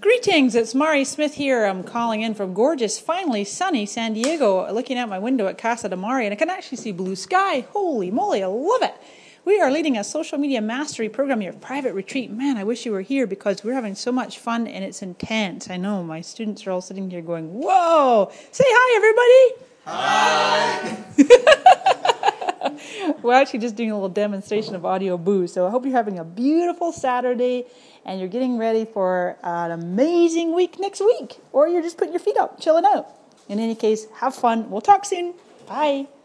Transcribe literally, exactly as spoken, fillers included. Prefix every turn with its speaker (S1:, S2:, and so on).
S1: Greetings, it's Mari Smith here. I'm calling in from gorgeous, finally sunny San Diego, looking out my window at Casa de Mari, and I can actually see blue sky. Holy moly, I love it. We are leading a social media mastery program here, private retreat. Man, I wish you were here because we're having so much fun and it's intense. I know, my students are all sitting here going, whoa! Say hi, everybody! Hi! We're actually just doing a little demonstration of audio boo, so I hope you're having a beautiful Saturday and you're getting ready for an amazing week next week. Or you're just putting your feet up, chilling out. In any case, have fun. We'll talk soon. Bye.